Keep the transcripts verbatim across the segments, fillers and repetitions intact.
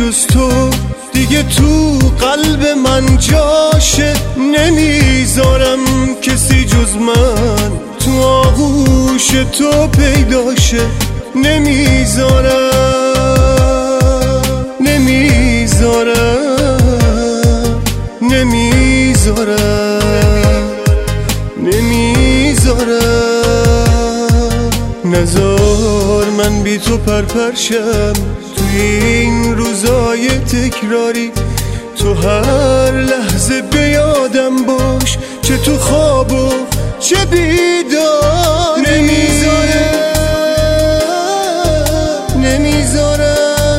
جز تو دیگه تو قلب من جاشه. نمیذارم کسی جز من تو آغوش تو پیداشه. نمیذارم نمیذارم نمیذارم نمیذارم نذار من بی تو پرپرشم توی این روزای تکراری. تو هر لحظه به یادم باش، چه تو خواب و چه بیداری. نمیذارم نمیذارم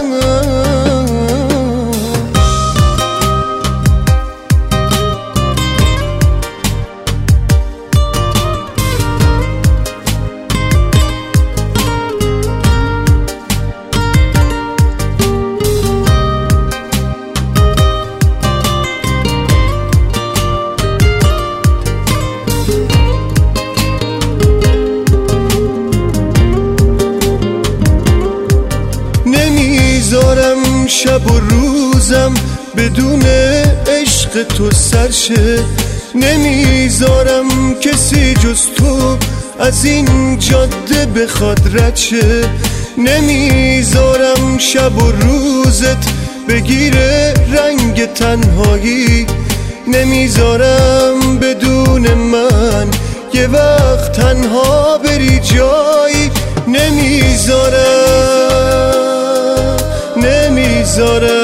نمیذارم شب و روزم بدون عشق تو سرشه. نمیذارم کسی جز تو از این جاده بخواد رد شه. نمیذارم شب و روزت بگیره رنگ تنهایی. نمیذارم بدون من یه وقت تنها بری جایی. نمیذارم نمیذارم